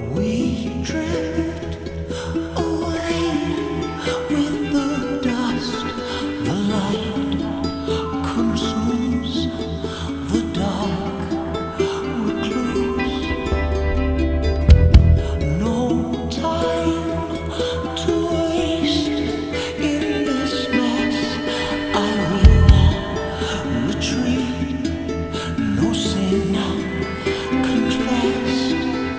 We drift away with the dust. The light consumes the dark recluse. No time to waste in this mess. I will retreat. No sin confessed.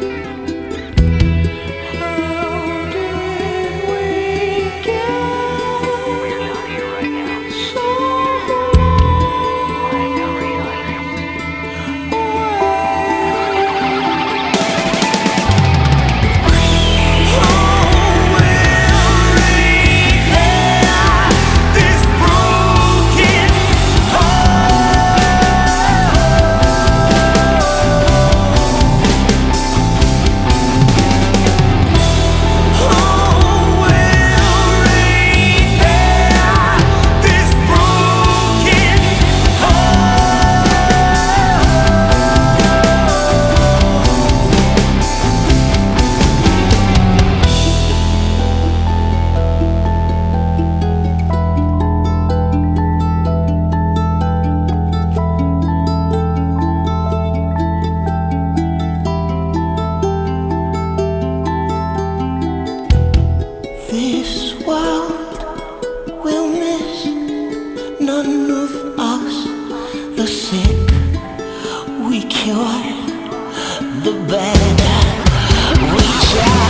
This world will miss none of us. The sick we cure, the bad we try.